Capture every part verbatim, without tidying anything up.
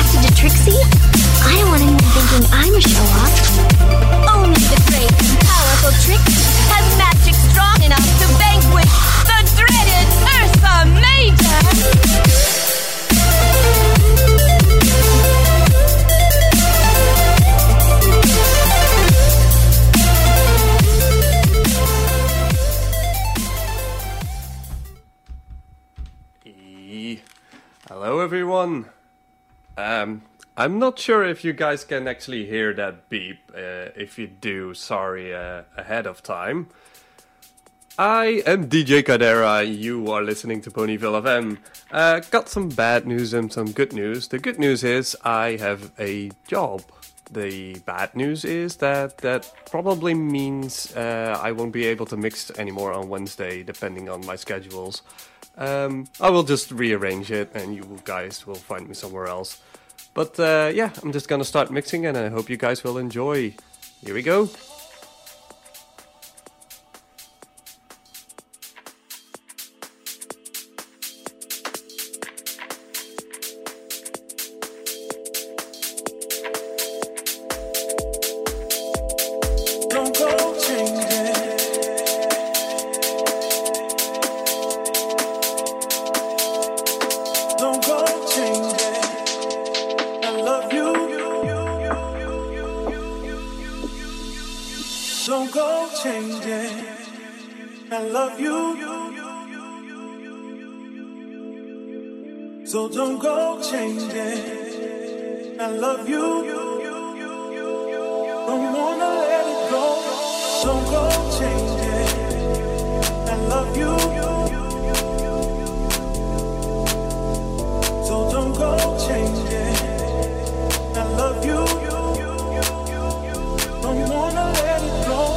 attracted to Trixie? I don't want anyone thinking I'm a show-off. Only the great and powerful Trixie has magic strong enough to vanquish the dreaded Ursa Major! Hello everyone. Um, I'm not sure if you guys can actually hear that beep. Uh, if you do, sorry uh, ahead of time. I am D J Cadera, you are listening to Ponyville F M. Uh, got some bad news and some good news. The good news is I have a job. The bad news is that that probably means uh, I won't be able to mix anymore on Wednesday, depending on my schedules. Um, I will just rearrange it and you guys will find me somewhere else. But uh, yeah, I'm just gonna start mixing and I hope you guys will enjoy. Here we go. So don't go changing. I love you. Don't wanna let it go. Don't go changing. I love you. So don't go changing. I love you. Don't wanna let it go.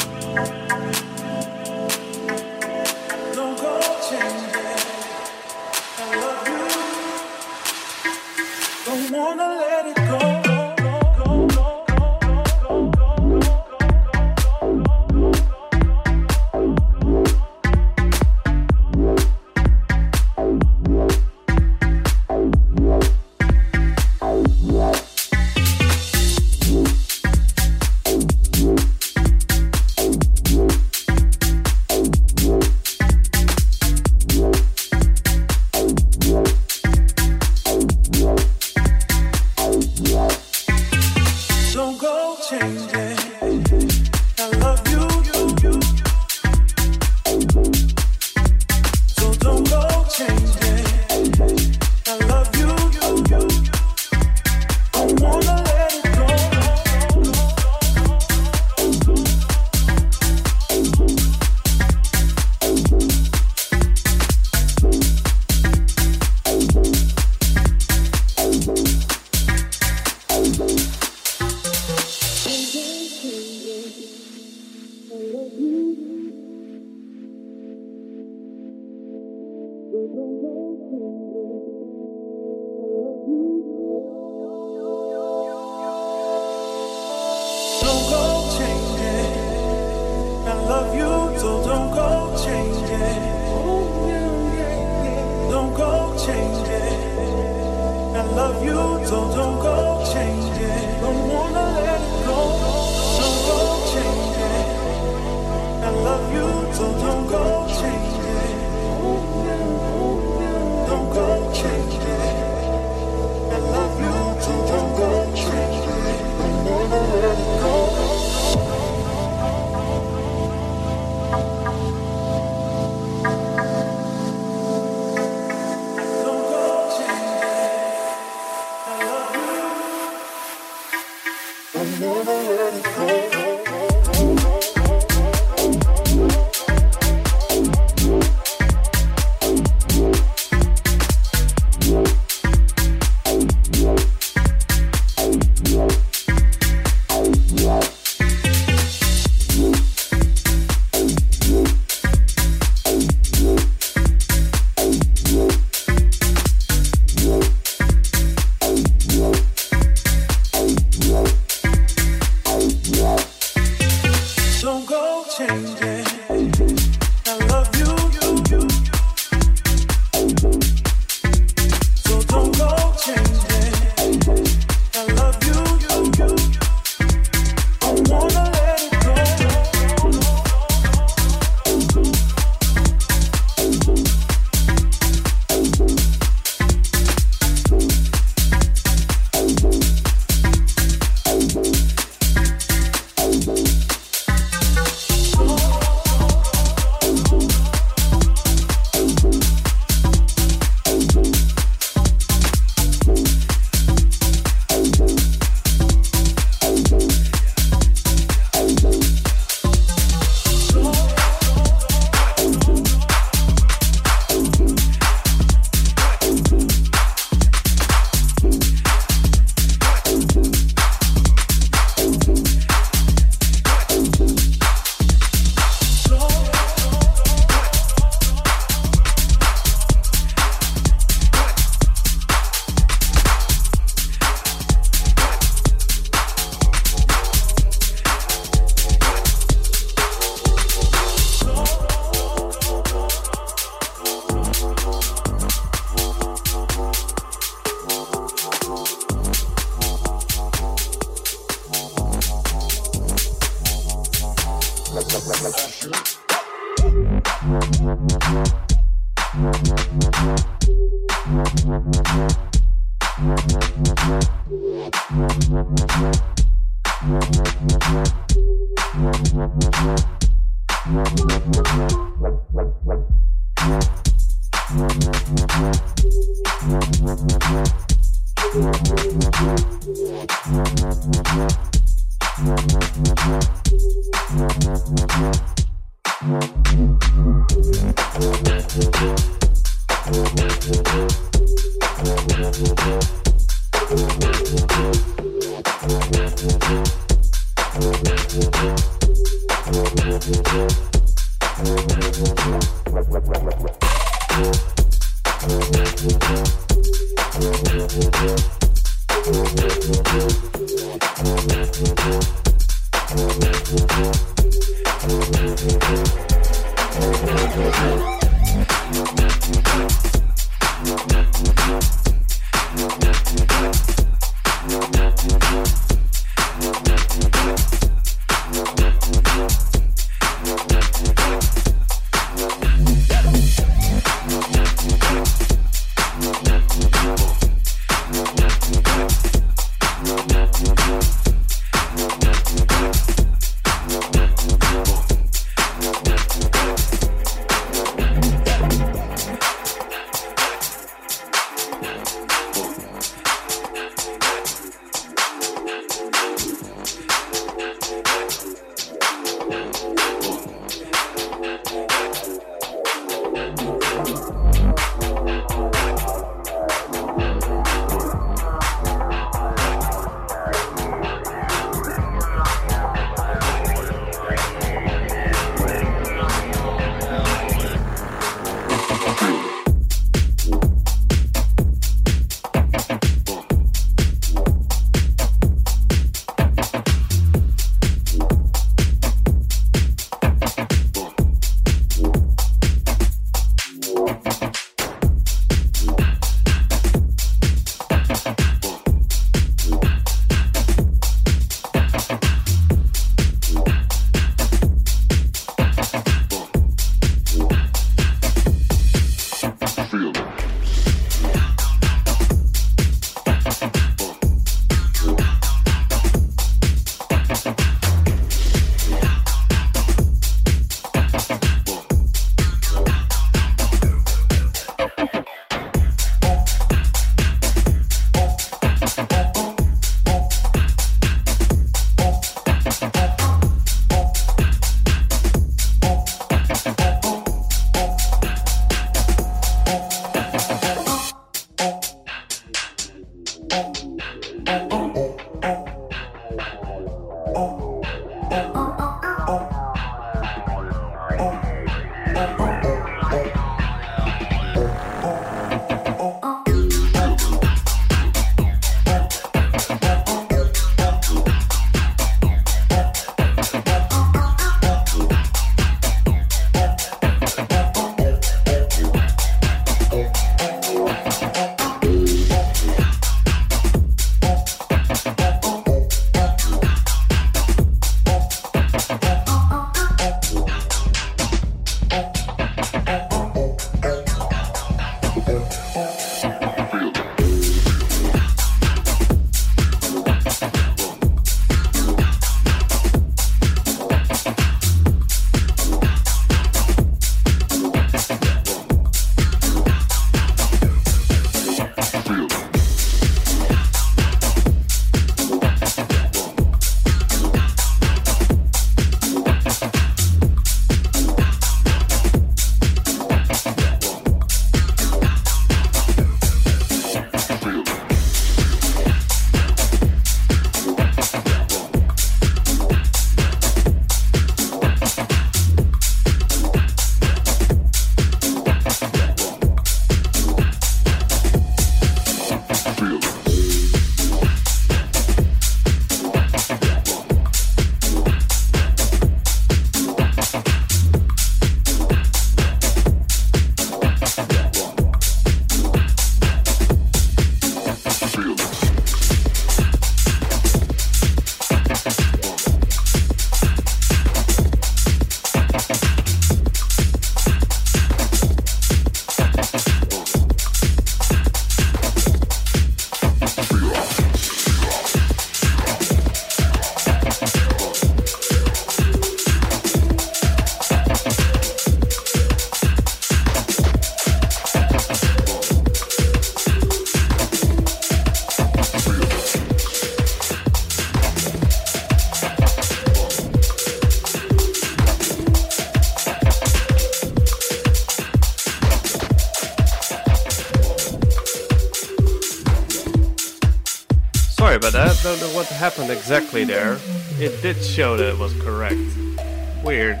Sorry about that, don't know what happened exactly there. It did show that it was correct. Weird.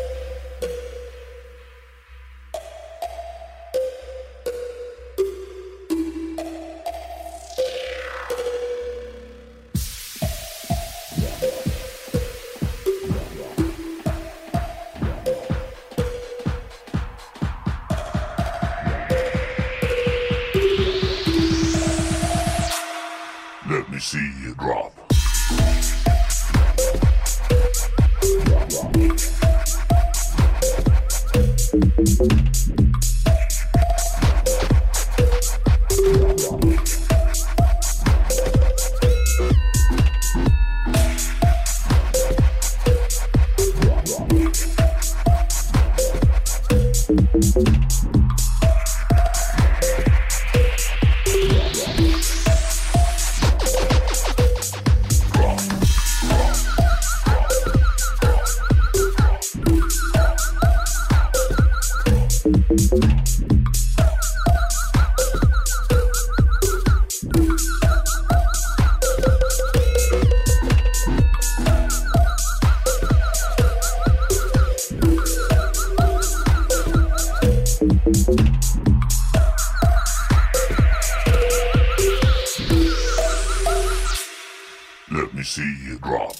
Let me see you drop. Let me see you drop.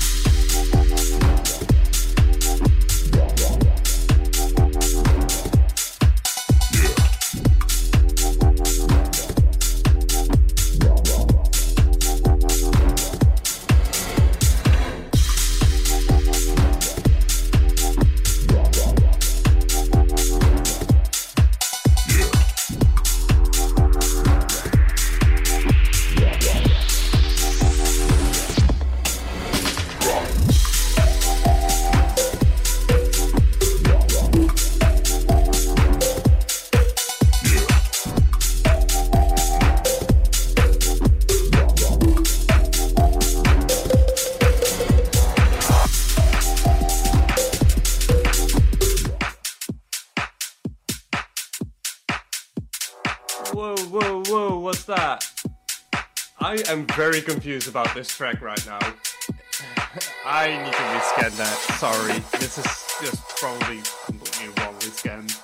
Whoa, whoa, whoa, what's that? I am very confused about this track right now. I need to rescan that, sorry. This is just probably completely wrongly scanned.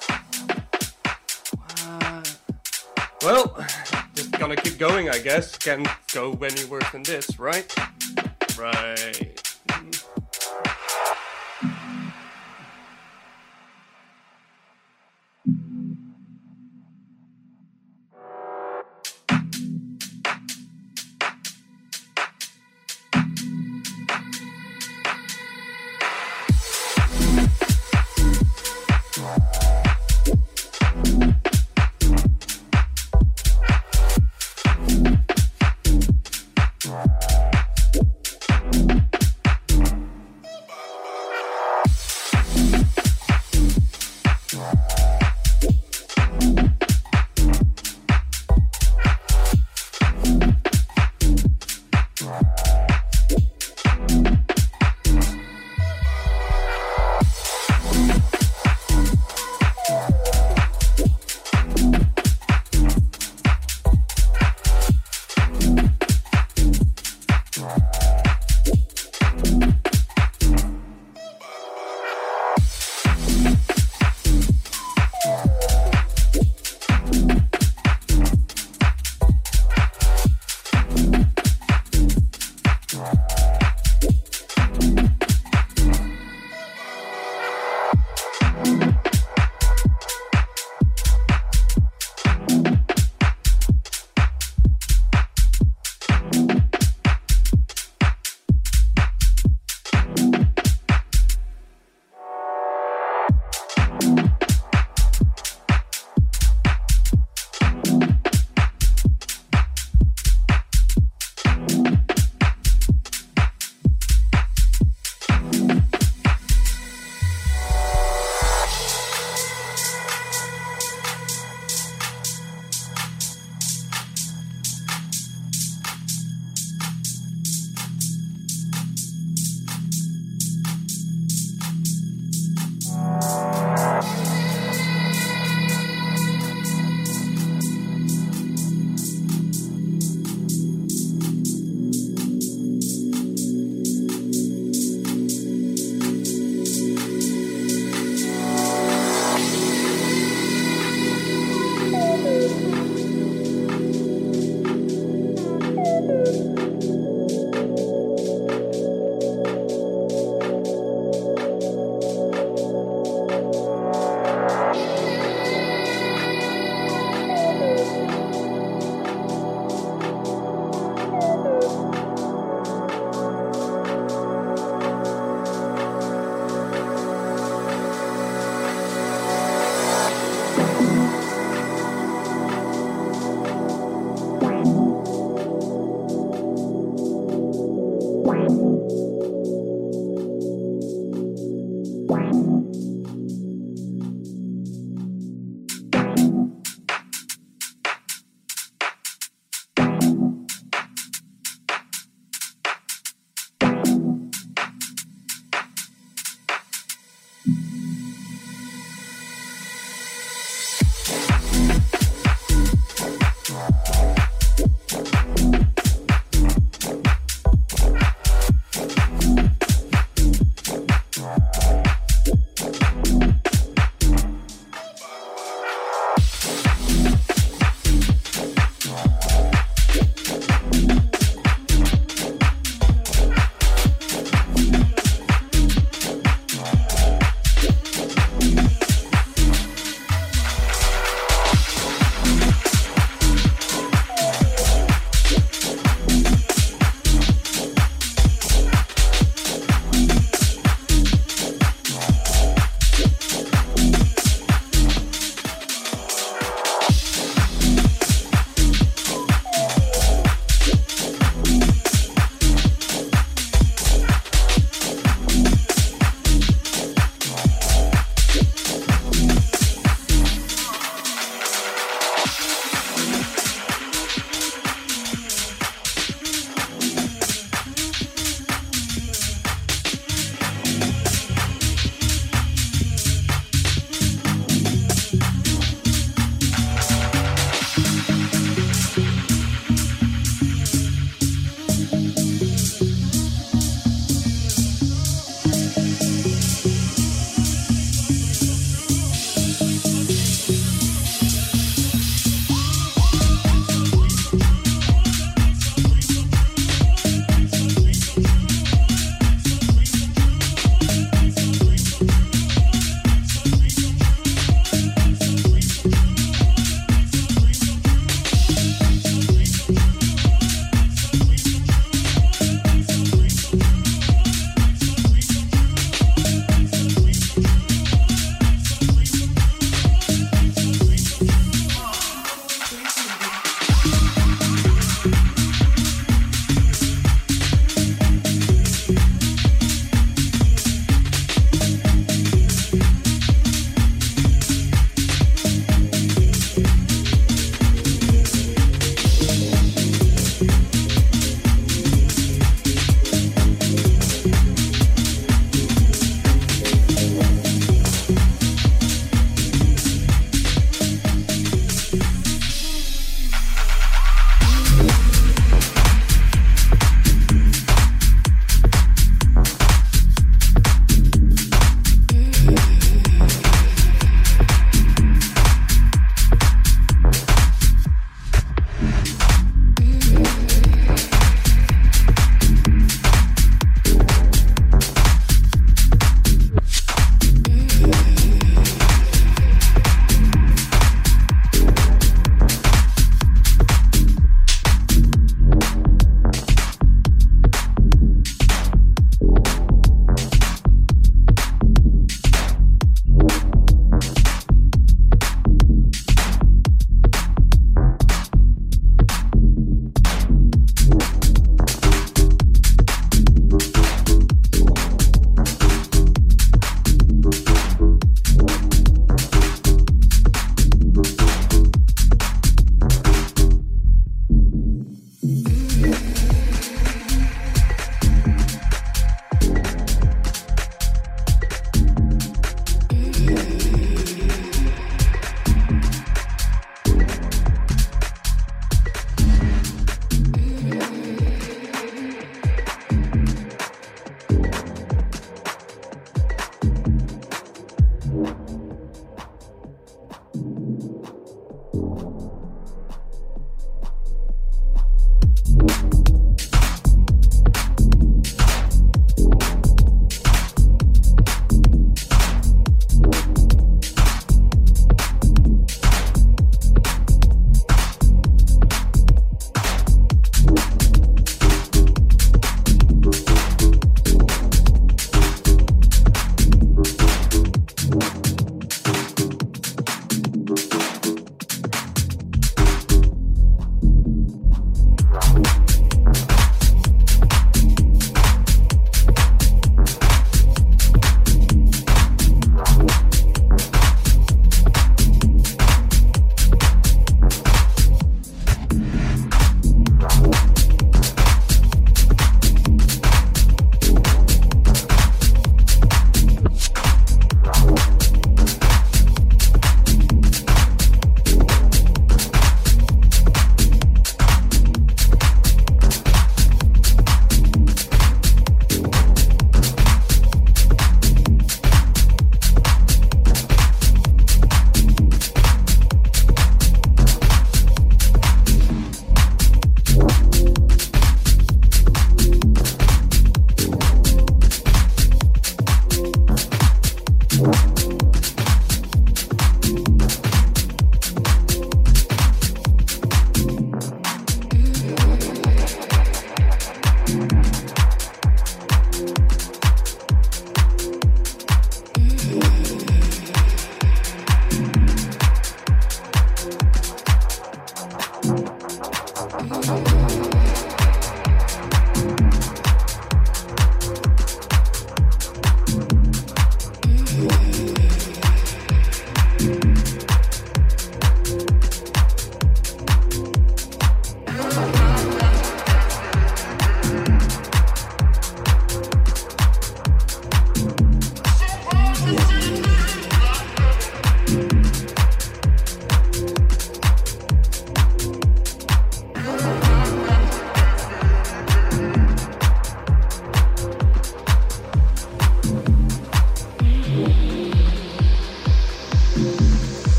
Uh, well, just gonna keep going, I guess. Can't go any worse than this, right? Right.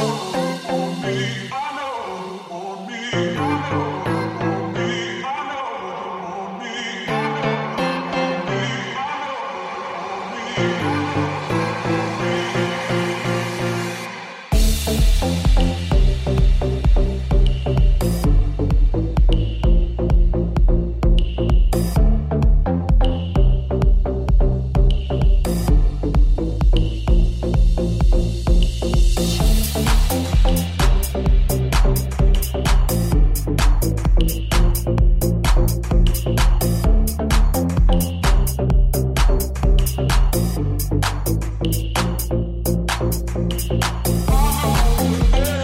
Oh,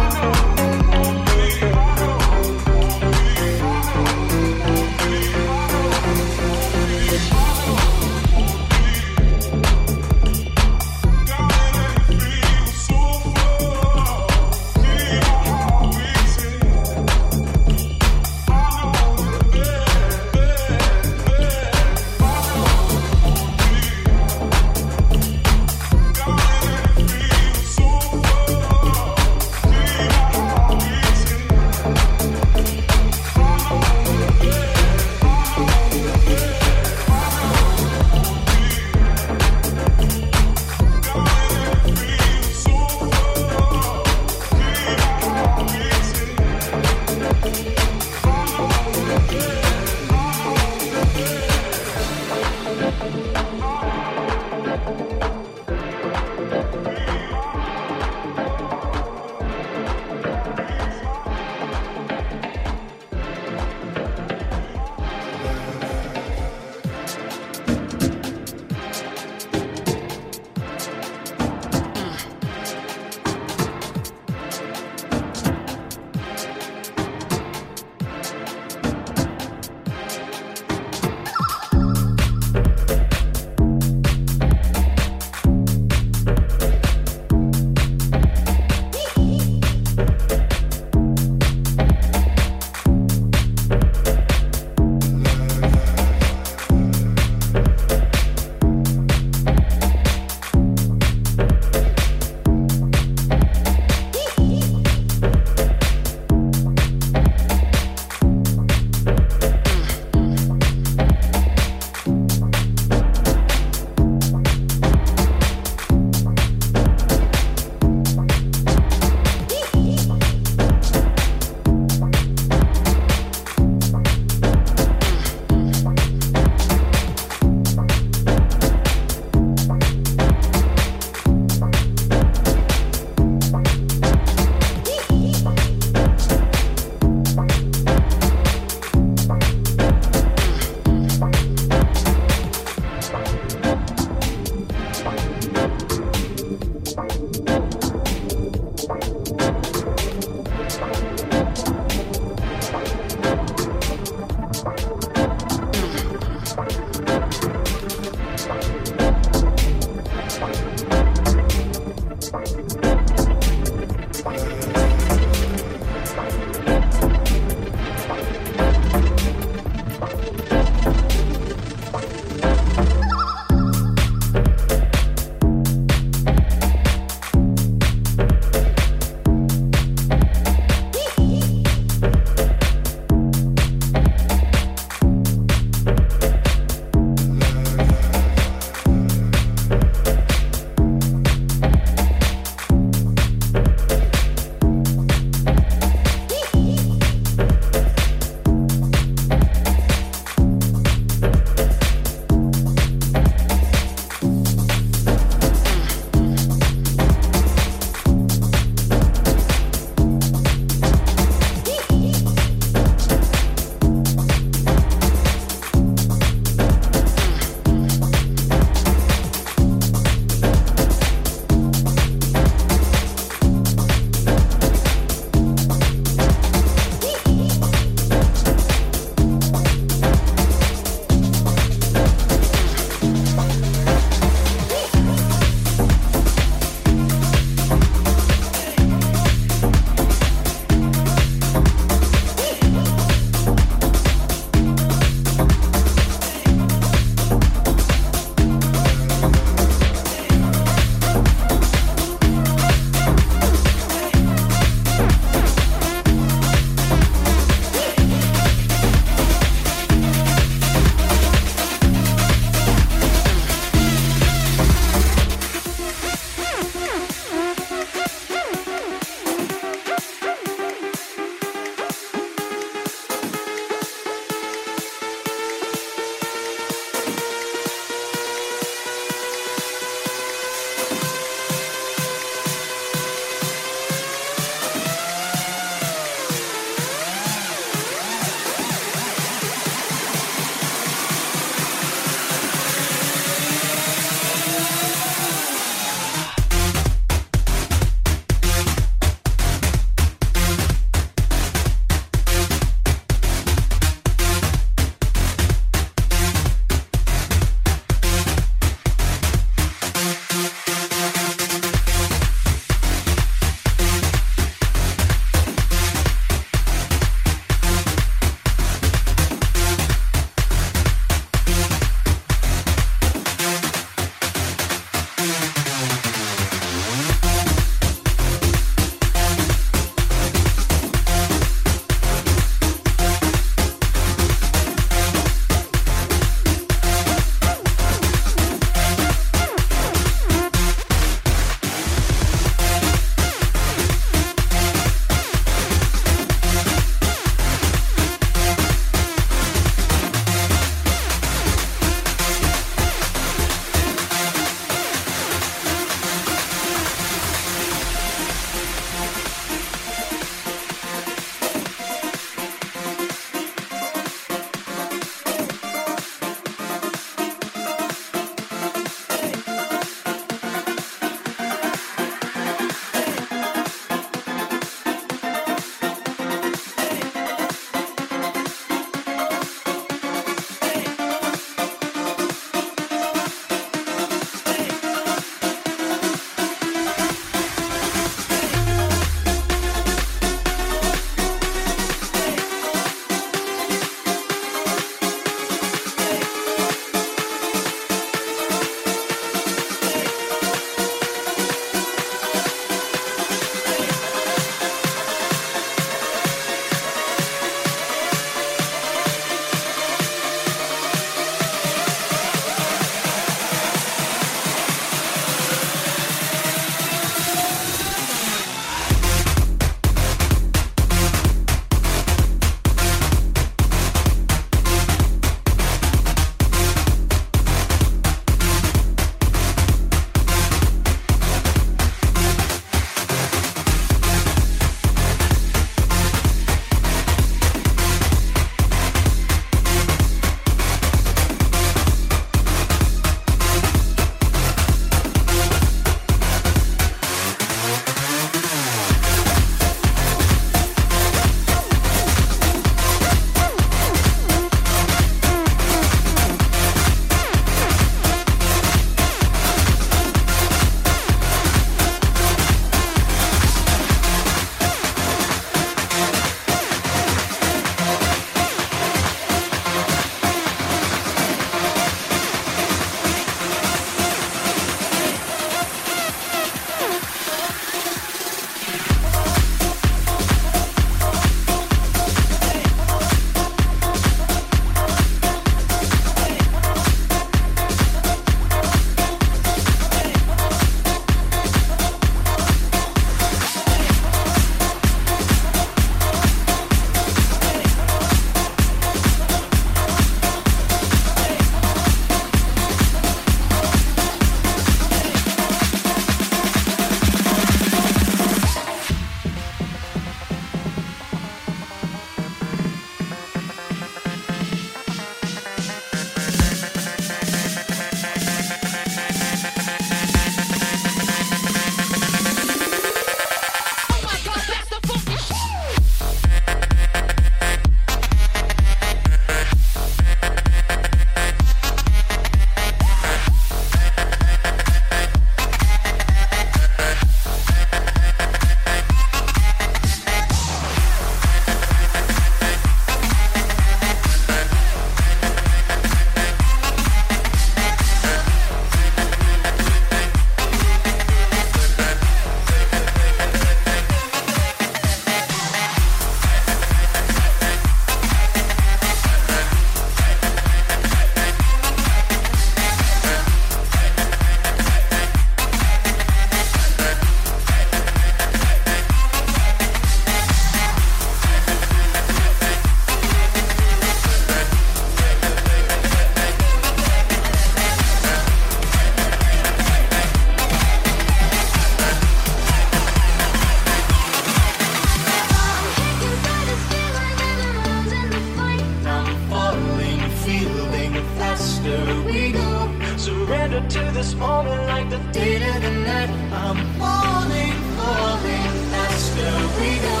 Surrender to this moment like the dead of the night. I'm falling, falling, faster we go.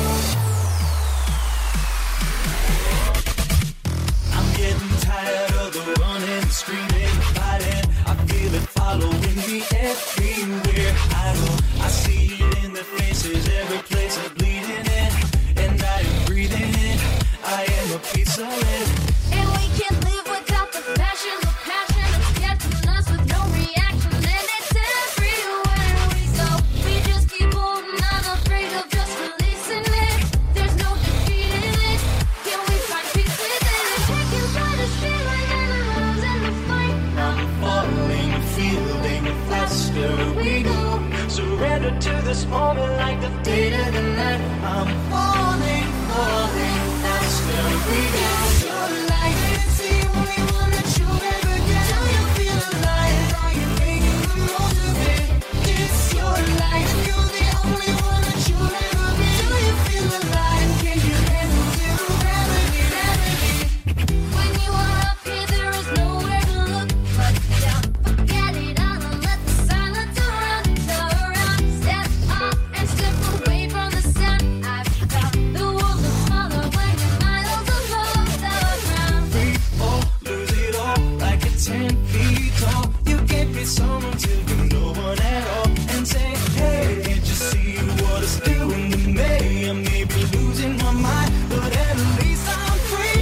I'm getting tired of the running, screaming, fighting. I feel it following me everywhere I go. I see it in their faces, every place I'm bleeding in, and I am breathing in. I am a piece of it. And we can't live without the passion, the passion that's getting us with no reaction. And it's everywhere we go. We just keep holding on, afraid of just releasing it. There's no defeating it. Can we find peace within it? Taken by the feeling and the runs and the fight. I'm falling, feeling faster we go. Surrender to this moment like the dead of the night. I'm falling, falling, faster we go. Your life, it's the only one that you'll ever get. Do you feel alive? Are you making the most of it? It's your life, you're the only one that you'll ever be. Do you feel alive? Can you handle zero gravity? Gravity. When you are up here, there is nowhere to look but down. Forget it all and let the silence around, around. Step up and step away from the sound. I've found the world looks smaller when you're miles above the ground. We all lose it all like it's ten feet tall. You can't be someone till you're no one at all. And say, hey, can't you see what it's doing to me? I may be losing my mind, but at least I'm free.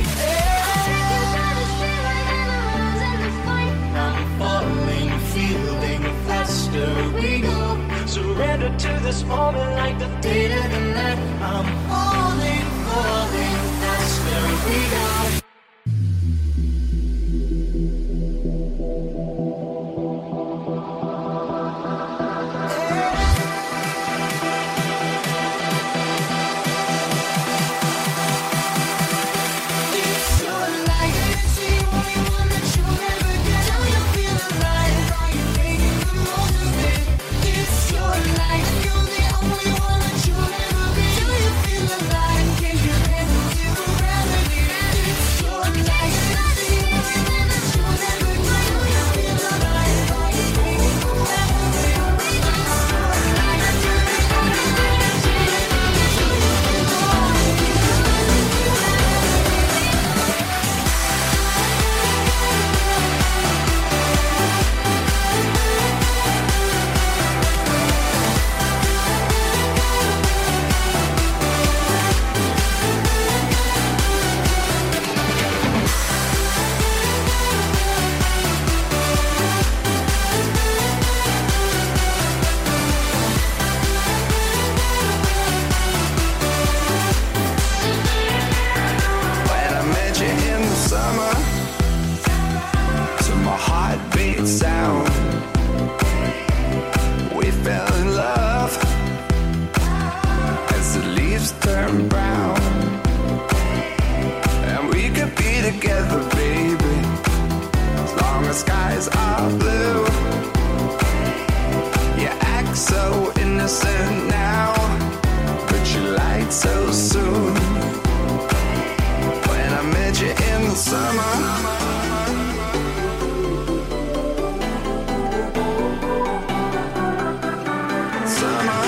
I'm falling, feeling faster we go. Surrender to this moment like the dead of the night. I'm falling, falling, faster we go. It's your life, it's the only one that you'll ever get. Do you feel alive? Are you making the most of it? It's your life, you're the only one that you'll ever be. Do you feel alive? Can you handle zero gravity? It's your life, it's the only one that you'll ever get. Do you feel alive? Are you making the most of it? It's your life, you're the only one that you'll ever When I met you in the summer, to my heartbeat sound, we fell in love as the leaves turn brown. And we could be together, baby, as long as skies are blue. You act so innocent now, but you lied so soon. When I met you in the summer, summer.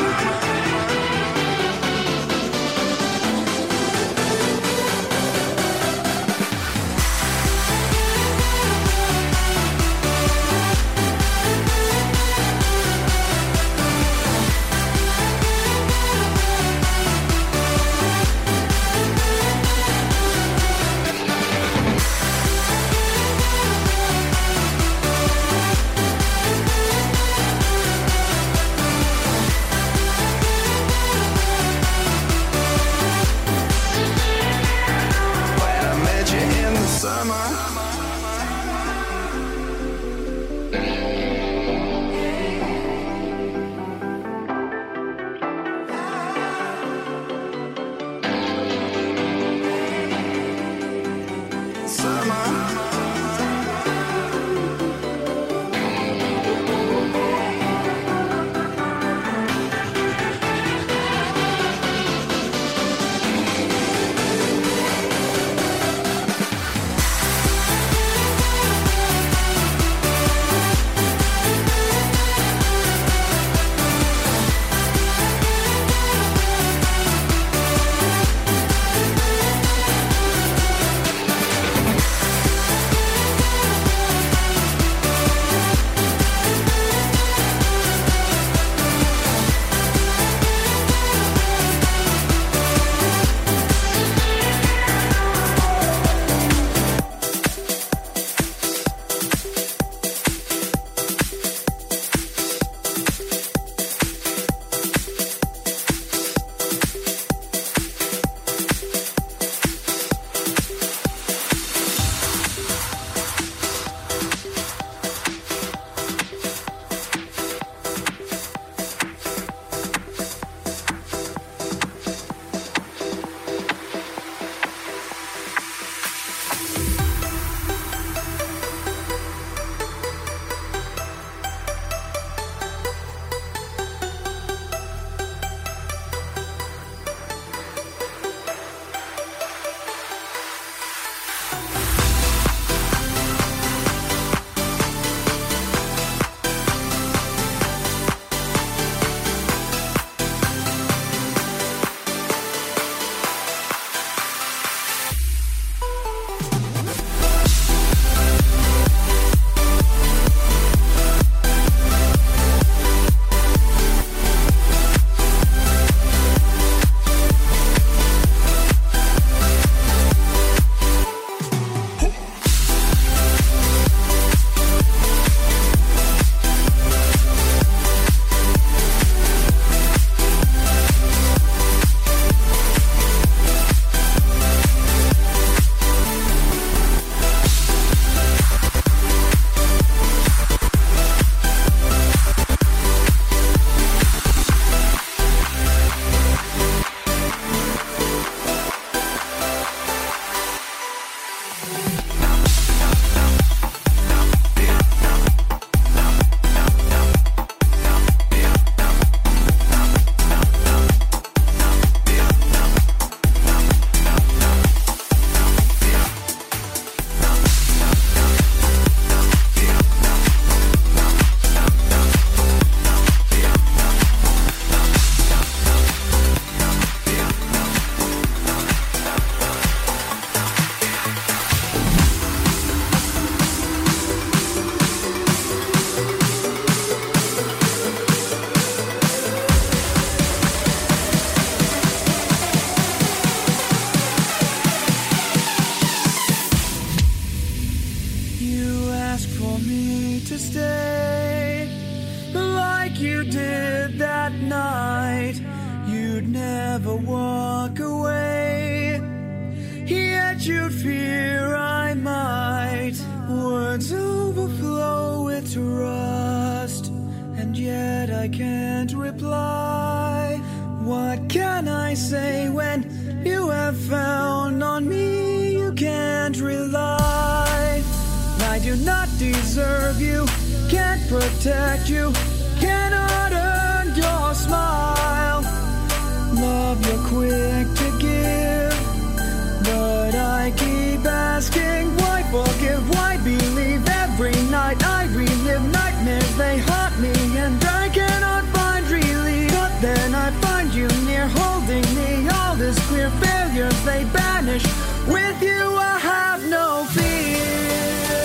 stay like you did that night. You'd never walk away, yet you'd fear I might. Words overflow with trust, and yet I can't reply. What can I say when you have found on me you can't rely? I do not deserve you, can't protect you, cannot earn your smile. Love you're quick to give, but I keep asking why forgive, why believe? Every night I relive nightmares, they haunt me and I cannot find relief. But then I find you near, holding me. All this clear failures, they banish. With you I have no fear.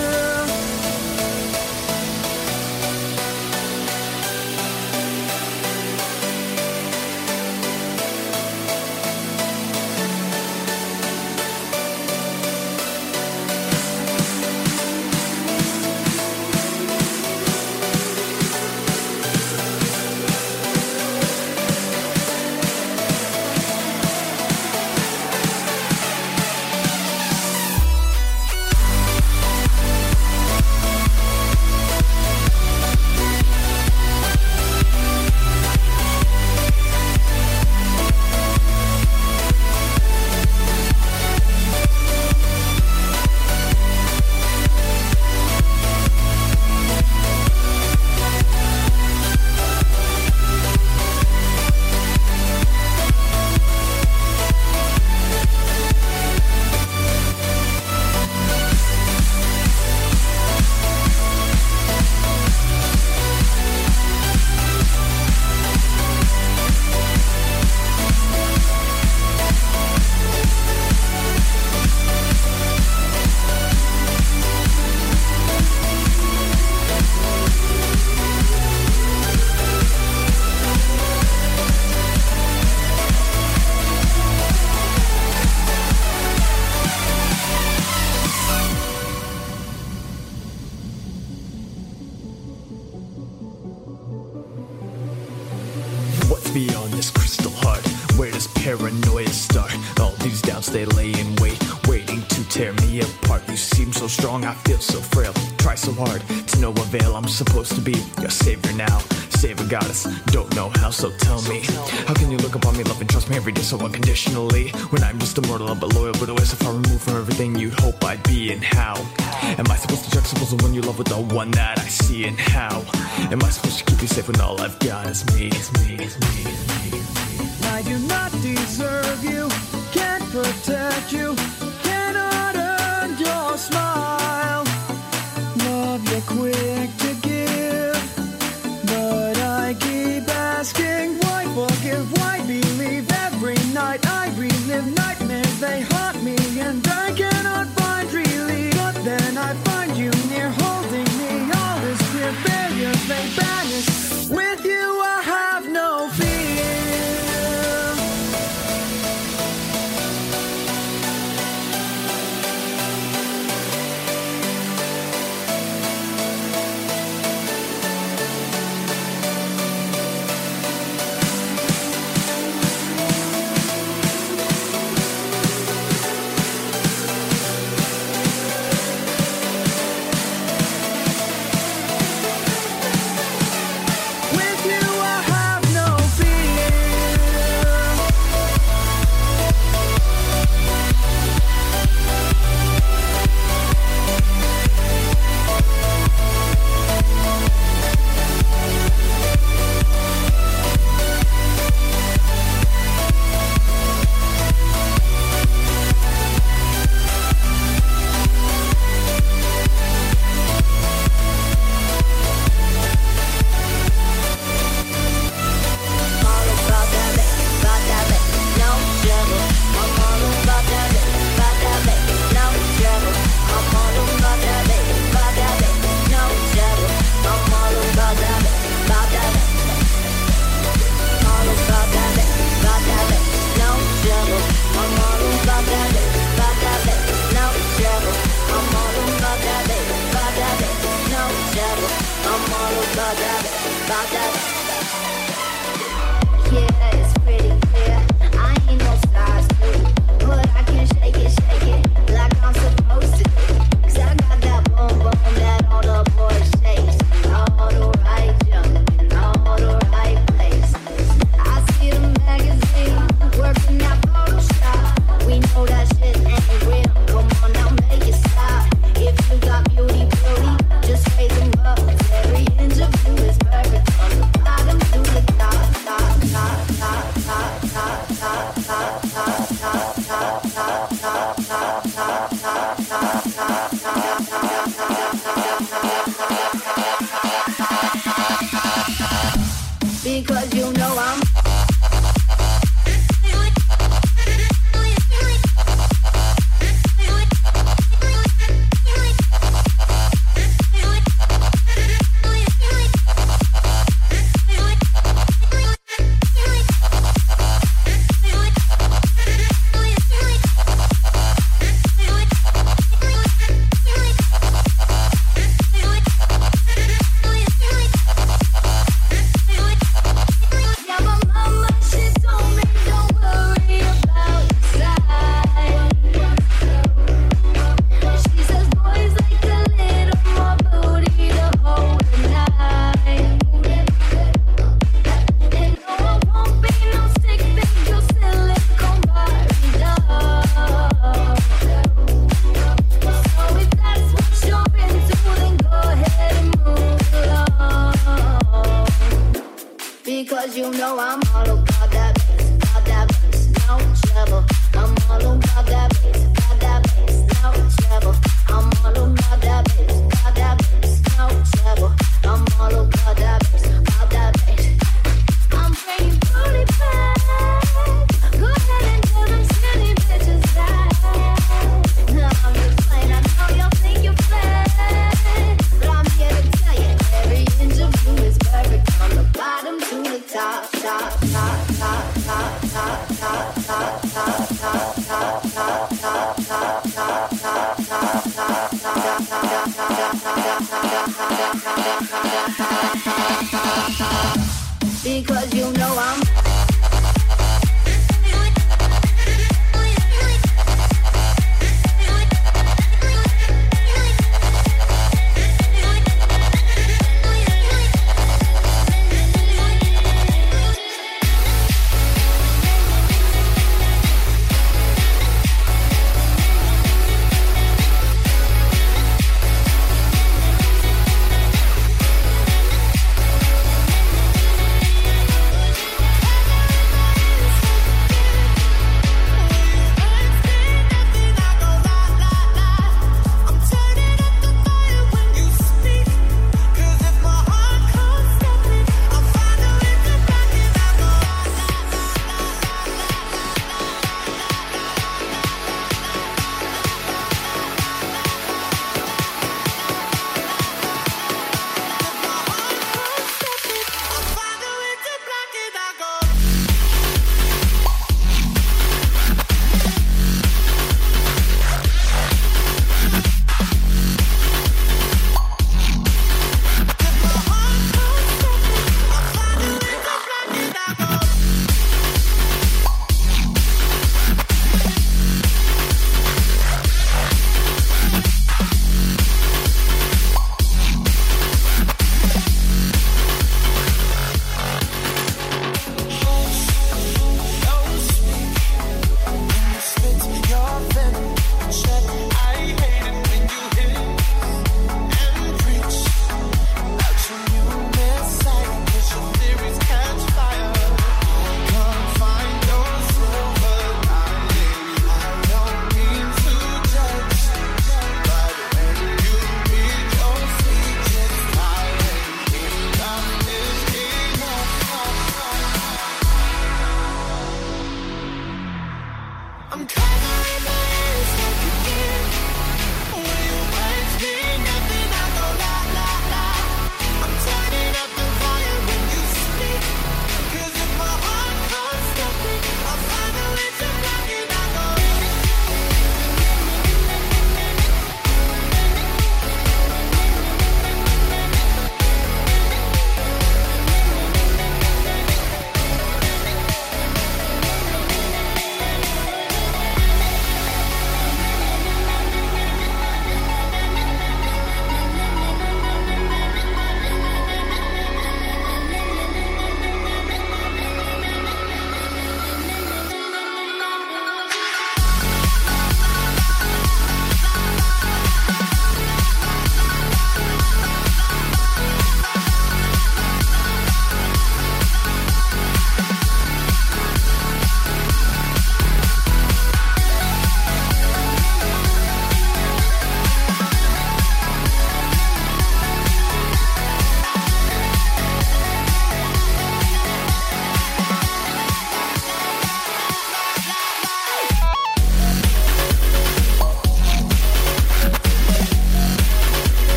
What's beyond this crystal heart? Where does paranoia start? All these doubts, they lay in wait, waiting to tear me apart. You seem so strong, I feel so frail. Try so hard, to no avail. I'm supposed to be your savior now, save a goddess, don't know how, so tell me, how can you look upon me, love and trust me every day so unconditionally, when I'm just a mortal but loyal, but always so far removed from everything you'd hope I'd be? And how am I supposed to juxtapose the one you love with the one that I see? And how am I supposed to keep you safe when all I've got is me, is me, is me, is me, is me? I do not deserve you, can't protect you, cannot earn your smile. Love you're quick to give, but I keep asking why forgive, why believe? Every night I relive nightmares, they haunt me and I cannot find relief. But then I find you near, holding me. All this clear failures, they banish. With you I have no fear. about that, about that. Yeah, it's pretty clear. I ain't no size two, but I can shake it, shake it like I'm supposed to do. 'Cause I got that boom boom that all the boys chase. All the right junk in all the right places. I see the magazine working that Photoshop. We know that shit ain't real. Come on now, make it stop. If you got beauty, beauty, just raise them up. 'Cause every inch of you is perfect. From the bottom to the top, top, top, top, top, top, top, top, top, top, top, top, top, top, top, top, because you know I'm yeah, my mama, she told me don't worry about size. She says boys like a little more booty to hold tonight. And no, I won't be no stick figure silicone Barbie doll. So if that's what you're into, then go ahead and move along. Because you know I'm all about that bass, about that bass, no trouble. I'm all about that bass, about that bass, no trouble. I'm all about that bass, about that bass, no trouble. I'm all about that bass, about that bass. I'm bringing booty back. Go ahead and tell them skinny bitches that. No, I'm just playing. I know y'all think you're fat, but I'm here to tell you every inch of you is perfect. From the bottom to the top, top, top, top, top, top, top, top, top, top, top, top, top, top, top, top, because you know I'm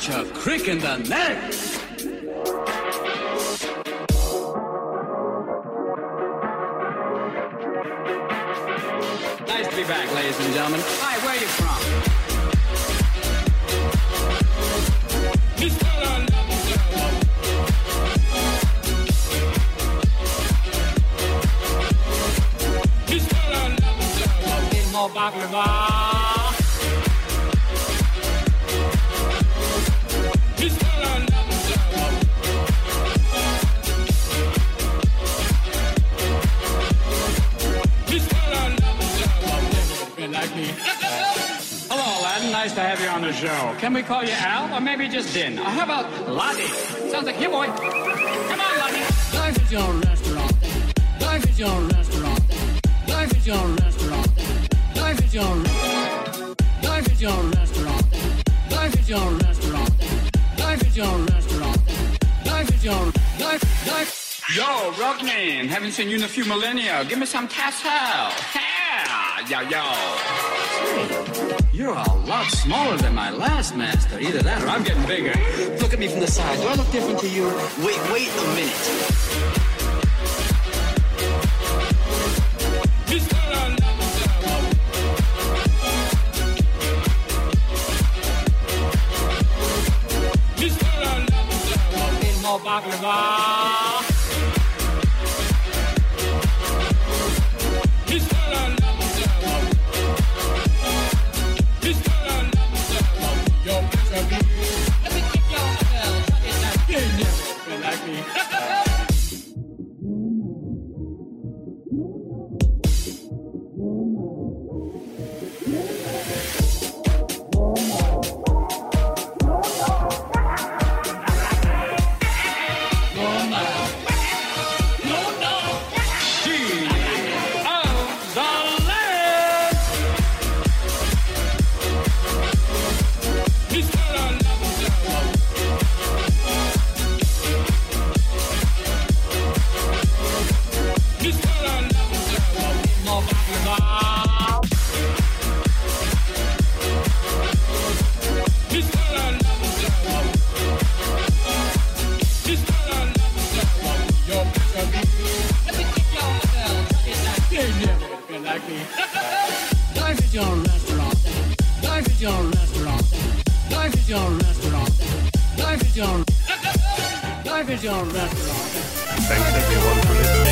Such a crick in the neck. Nice to be back, ladies and gentlemen. Hi, where are you from? More baklava. Hello, Aladdin. Nice to have you on the show. Can we call you Al, or maybe just Din? Or how about Lottie? Sounds like you, boy. Come on, Lottie. Life is your restaurant. Life is your restaurant. Life is your restaurant. Life is your life is your restaurant. Life is your restaurant. Life is your restaurant. Life is your life life. Yo, Rockman, haven't seen you in a few millennia. Give me some tassel. Yeah, yo, yo. You're a lot smaller than my last master. Either that or I'm getting bigger. Look at me from the side. Do I look different to you? Wait, wait a minute. More baklava. Let me kick your bell. You never been like me. Life is your restaurant. Life is your restaurant. Life is your restaurant. Life is your life is your restaurant. Thanks everyone for listening.